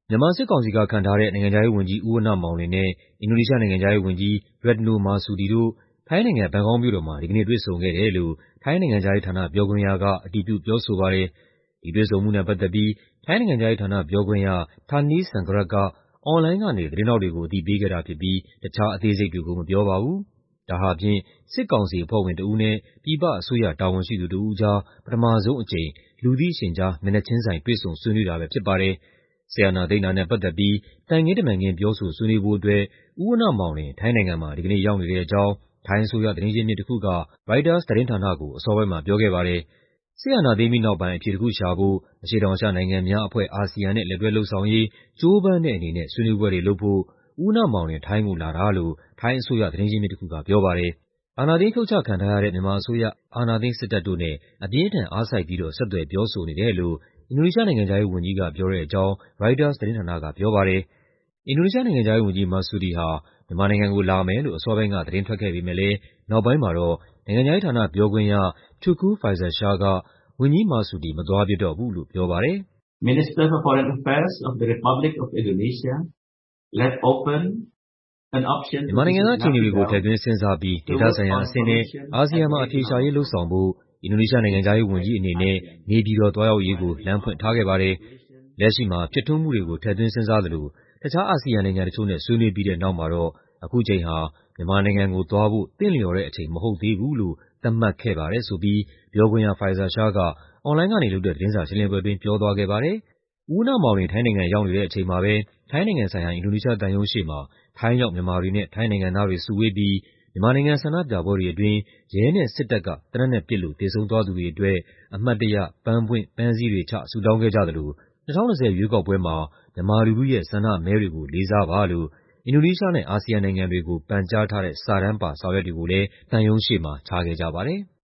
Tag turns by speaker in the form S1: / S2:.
S1: မြန်မာစစ်ကောင်စီကခန့်ထားတဲ့နိုင်ငံခြားရေးဝန်ကြီးဦးဝဏ္ဏမောင်လွင်နဲ့အင်ဒိုနီးရှားနိုင်ငံခြားရေးဝန်ကြီး Retno Marsudi တို့ ထိုင်းနိုင်ငံ၊ ဘန်ကောက်မြို့တော်မှာ ဒီကနေ့တွေ့ဆုံခဲ့တယ်လို့ ထိုင်းနိုင်ငံခြားရေးဌာနပြောခွင့်ရက အတည်ပြုပြောဆိုပါတယ်။ ဒီတွေ့ဆုံမှုနဲ့ပတ်သက်ပြီး ထိုင်းနိုင်ငံခြားရေးဌာနပြောခွင့်ရ Tanee Sangrat က အွန်လိုင်းကနေ သတင်းထောက်တွေကို အသိပေးခဲ့တာဖြစ်ပြီး တခြားအသေးစိတ်တွေကို မပြောပါဘူး။ ဒါဟာဖြင့် စစ်ကောင်စီအဖွဲ့ဝင်တဦးနဲ့ ပြည်ပအစိုးရတာဝန်ရှိသူတဦးကြား ပထမဆုံးအကြိမ် လူသိရှင်ကြား မျက်နှာချင်းဆိုင် တွေ့ဆုံဆွေးနွေးတာပဲဖြစ်ပါတယ်။ စစ်အာဏာသိမ်းတာနဲ့ပတ်သက်ပြီး သံခင်းတမန်ခင်းပြောဆိုဆွေးနွေးဖို့အတွက် ဦးဝဏ္ဏမောင်လွင် ထိုင်းနိုင်ငံမှာ ဒီကနေ့ရောက်နေတဲ့အကြောင်း ထိုင်းအစိုးရသတင်းရင်းမြစ်တခုက ရိုက်တာသတင်းဌာနကို အစောပိုင်းမှာပြောခဲ့ပါတယ်။ စစ်အာဏာသိမ်းပြီးနောက်ပိုင်း အဖြေတခုရှာဖို့ အရှေ့တောင်အာရှနိုင်ငံများအဖွဲ့ (ASEAN) နဲ့ လက်တွဲလုပ်ဆောင်ရေး ကြိုးပမ်းတဲ့အနေနဲ့ ဆွေးနွေးပွဲတွေလုပ်ဖို့ ဦးဝဏ္ဏမောင်လွင် ထိုင်းကိုလာတာလို့ ထိုင်းအစိုးရသတင်းရင်းမြစ်တခုကပြောပါတယ်။ အာဏာသိမ်းဖြုတ်ချခံထားရတဲ့ မြန်မာအစိုးရ၊ အာဏာသိမ်းစစ်တပ်တို့နဲ့ အပြင်းအထန်အားစိုက်ပြီးတော့ ဆက်သွယ်ပြောဆိုနေတယ်လို့ အင်ဒိုနီးရှားနိုင်ငံခြားရေးဝန်ကြီးကပြောတဲ့အကြောင်း ရိုက်တာသတင်းဌာနကပြောပါတယ်။ အင်ဒိုနီးရှားနိုင်ငံခြားရေးဝန်ကြီး Marsudi ဟာ မြန်မာနိုင်ငံကိုလာမယ်လို့ အစောပိုင်းက သတင်းထွက်ခဲ့ပေမယ့်လည်း နောက်ပိုင်းမှာတော့ နိုင်ငံခြားရေးဌာနပြောခွင့်ရ Teuku Faizasyah က ဝန်ကြီး Marsudi မသွားဖြစ်တော့ဘူးလို့ပြောပါတယ်
S2: ။ Minister for Foreign Affairs of the Republic of Indonesia left open an option
S1: မြန်မာနိုင်ငံကအခြေအနေတွေကို ထည့်သွင်းစဉ်းစားပြီး ဒေသဆိုင်ရာအဆင့်နဲ့ အာဆီယံမှာ အဖြေရှာရေးလုပ်ဆောင်ဖို့ အင်ဒိုနီးရှားနိုင်ငံခြားရေးဝန်ကြီးအနေနဲ့ နေပြည်တော်သွားရောက်ရေးကို လမ်းဖွင့်ထားခဲ့ပါတယ်။ လက်ရှိမှာ ဖြစ်ထွန်းမှုတွေကို ထည့်သွင်းစဉ်းစားသလို တခြားအာဆီယံနိုင်ငံတချို့နဲ့ ဆွေးနွေးပြီးတဲ့နောက်မှာတော့ အခုချိန်ဟာ မြန်မာနိုင်ငံကိုသွားဖို့ သင့်လျော်တဲ့အချိန်မဟုတ်သေးဘူးလို့ သတ်မှတ်ခဲ့ပါတယ်ဆိုပြီး ပြောခွင့်ရ Faizasyah က အွန်လိုင်းကနေလုပ်တဲ့ သတင်းစာရှင်းလင်းပွဲအတွင်း ပြောသွားခဲ့ပါတယ်။ ဦးဝဏ္ဏမောင်လွင် ထိုင်းနိုင်ငံရောက်နေတဲ့အချိန်မှာပဲ ထိုင်းနိုင်ငံဆိုင်ရာ အင်ဒိုနီးရှားသံရုံးရှေ့မှာ ထိုင်းရောက်မြန်မာတွေနဲ့ ထိုင်းနိုင်ငံသားတွေစုဝေးပြီး မြန်မာနိုင်ငံဆန္ဒပြပွဲတွေအတွင်း ရဲနဲ့စစ်တပ်က သေနတ်နဲ့ပစ်လို့ သေဆုံးသွားသူတွေအတွက် အမှတ်တရ ပန်းပွင့် ပန်းစည်းတွေချ ဆုတောင်းခဲ့ကြသလို ၂၀၂၀ ရွေးကောက်ပွဲမှာ မြန်မာလူထုရဲ့ဆန္ဒမဲတွေကို လေးစားပါလို့ အင်ဒိုနီးရှားနဲ့ အာဆီယံနိုင်ငံတွေကို ပန်ကြားထားတဲ့ စာတမ်းပါစာရွက်တွေကိုလည်း သံရုံးရှေ့မှာ ချခဲ့ကြပါတယ်။